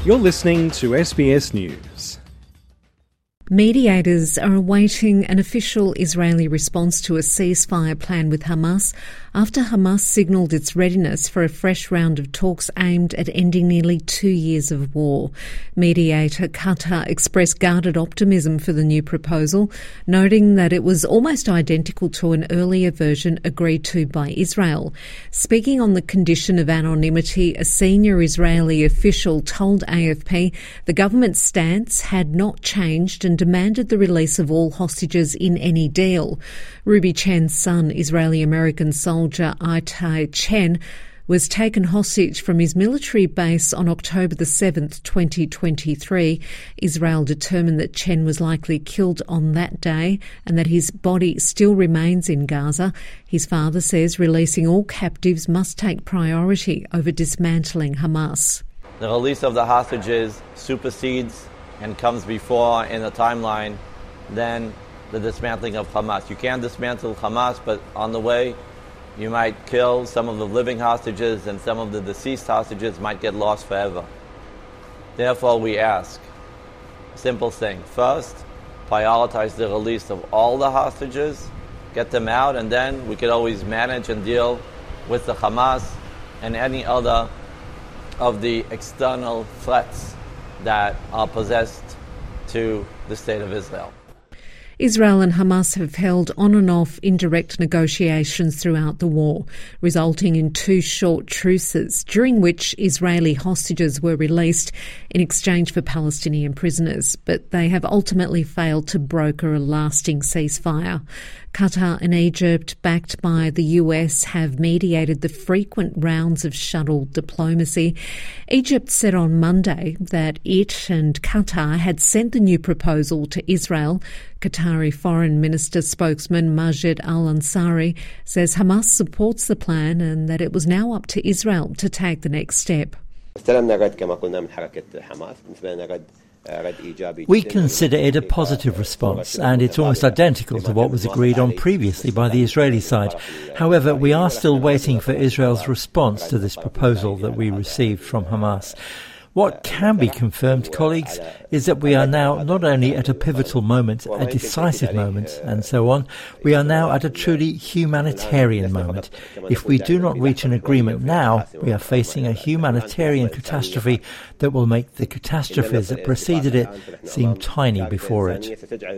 You're listening to SBS News. Mediators are awaiting an official Israeli response to a ceasefire plan with Hamas after Hamas signalled its readiness for a fresh round of talks aimed at ending nearly 2 years of war. Mediator Qatar expressed guarded optimism for the new proposal, noting that it was almost identical to an earlier version agreed to by Israel. Speaking on the condition of anonymity, a senior Israeli official told AFP the government's stance had not changed and demanded the release of all hostages in any deal. Ruby Chen's son, Israeli-American soldier Itai Chen, was taken hostage from his military base on October the 7th, 2023. Israel determined that Chen was likely killed on that day and that his body still remains in Gaza. His father says releasing all captives must take priority over dismantling Hamas. The release of the hostages supersedes and comes before in the timeline than the dismantling of Hamas. You can't dismantle Hamas, but on the way you might kill some of the living hostages and some of the deceased hostages might get lost forever. Therefore we ask, simple thing, first, prioritize the release of all the hostages, get them out, and then we could always manage and deal with the Hamas and any other of the external threats that are possessed to the State of Israel. Israel and Hamas have held on and off indirect negotiations throughout the war, resulting in 2 short truces, during which Israeli hostages were released in exchange for Palestinian prisoners, but they have ultimately failed to broker a lasting ceasefire. Qatar and Egypt, backed by the US, have mediated the frequent rounds of shuttle diplomacy. Egypt said on Monday that it and Qatar had sent the new proposal to Israel. Qatari Foreign Minister spokesman Majed Al-Ansari says Hamas supports the plan and that it was now up to Israel to take the next step. We consider it a positive response, and it's almost identical to what was agreed on previously by the Israeli side. However, we are still waiting for Israel's response to this proposal that we received from Hamas. What can be confirmed, colleagues, is that we are now not only at a pivotal moment, a decisive moment, and so on, we are now at a truly humanitarian moment. If we do not reach an agreement now, we are facing a humanitarian catastrophe that will make the catastrophes that preceded it seem tiny before it.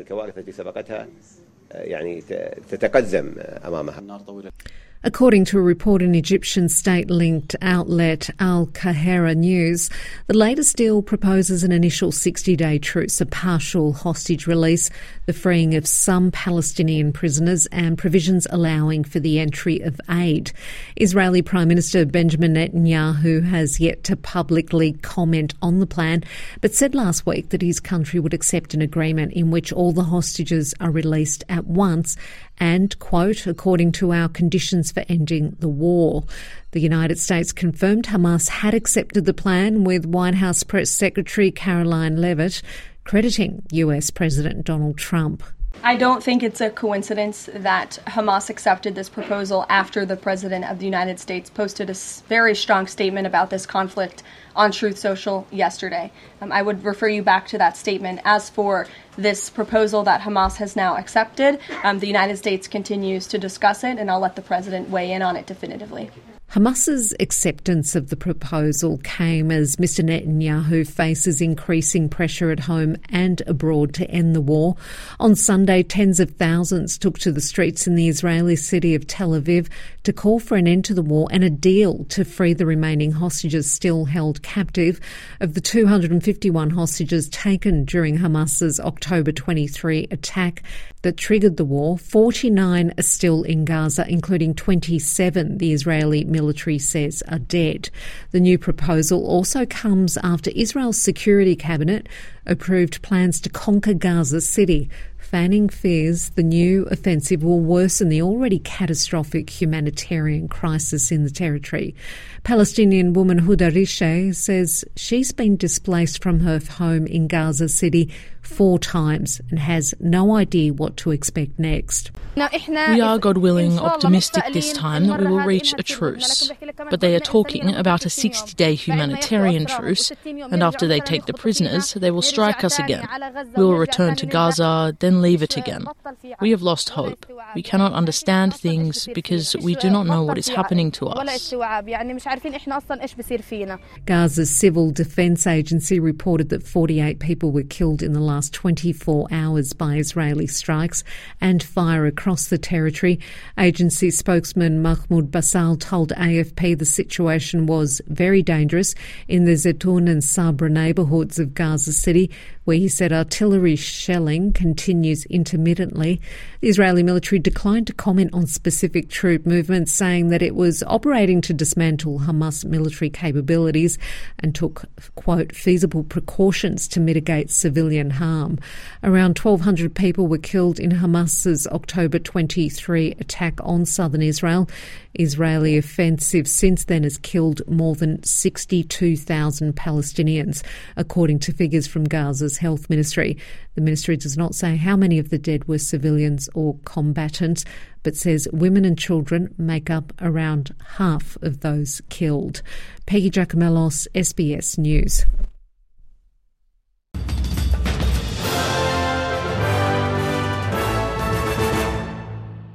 According to a report in Egyptian state-linked outlet Al Qahira News, the latest deal proposes an initial 60-day truce, a partial hostage release, the freeing of some Palestinian prisoners and provisions allowing for the entry of aid. Israeli Prime Minister Benjamin Netanyahu has yet to publicly comment on the plan, but said last week that his country would accept an agreement in which all the hostages are released at once and, quote, according to our conditions for ending the war. The United States confirmed Hamas had accepted the plan, with White House Press Secretary Caroline Leavitt crediting US President Donald Trump. I don't think it's a coincidence that Hamas accepted this proposal after the President of the United States posted a very strong statement about this conflict on Truth Social yesterday. I would refer you back to that statement. As for this proposal that Hamas has now accepted, the United States continues to discuss it, and I'll let the President weigh in on it definitively. Hamas's acceptance of the proposal came as Mr Netanyahu faces increasing pressure at home and abroad to end the war. On Sunday, tens of thousands took to the streets in the Israeli city of Tel Aviv to call for an end to the war and a deal to free the remaining hostages still held captive. Of the 251 hostages taken during Hamas's October 23 attack that triggered the war, 49 are still in Gaza, including 27 the Israeli military says are dead. The new proposal also comes after Israel's Security Cabinet approved plans to conquer Gaza City, fanning fears the new offensive will worsen the already catastrophic humanitarian crisis in the territory. Palestinian woman Huda Rishay says she's been displaced from her home in Gaza City 4 times and has no idea what to expect next. We are, God willing, optimistic this time that we will reach a truce. But they are talking about a 60-day humanitarian truce, and after they take the prisoners, they will strike us again. We will return to Gaza, then leave it again. We have lost hope. We cannot understand things because we do not know what is happening to us. Gaza's Civil Defence Agency reported that 48 people were killed in the last 24 hours by Israeli strikes and fire across the territory. Agency spokesman Mahmoud Basal told AFP the situation was very dangerous in the Zetoun and Sabra neighbourhoods of Gaza City, where he said artillery shelling continues intermittently. The Israeli military declined to comment on specific troop movements, saying that it was operating to dismantle Hamas military capabilities and took, quote, feasible precautions to mitigate civilian harm. Around 1,200 people were killed in Hamas's October 23 attack on southern Israel. Israeli offensive since then has killed more than 62,000 Palestinians, according to figures from Gaza's health ministry. The ministry does not say how many of the dead were civilians or combatants, but says women and children make up around half of those killed. Peggy Giacomellos, SBS News.